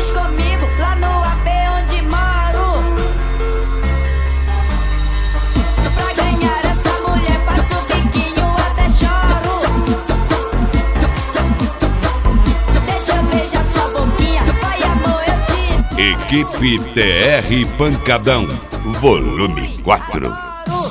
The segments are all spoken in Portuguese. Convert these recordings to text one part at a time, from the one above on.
vamos comigo lá no AP onde moro. Pra ganhar essa mulher faço biquinho até choro. Deixa eu beijar sua boquinha, vai amor, eu te... Equipe TR Pancadão, volume 4.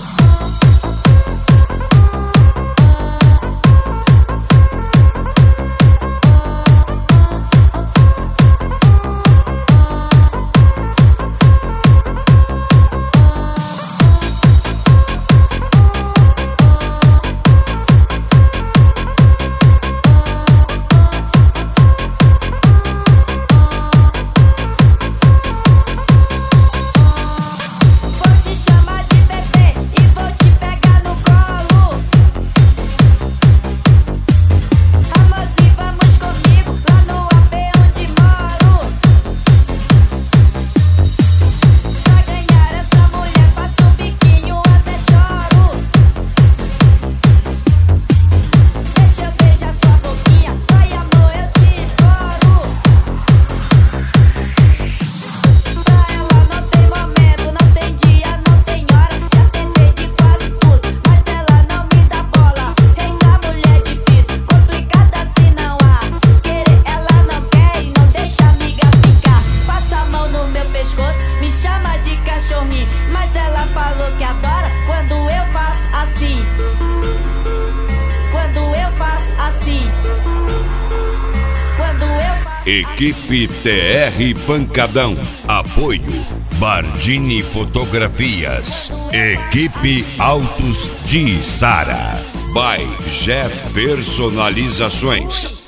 Me chama de cachorrinho, mas ela falou que adora quando eu faço assim. Quando eu faço assim. Quando eu faço... Equipe TR Pancadão. Apoio Bardini Fotografias. Equipe Autos de Sara. By Jeff Personalizações.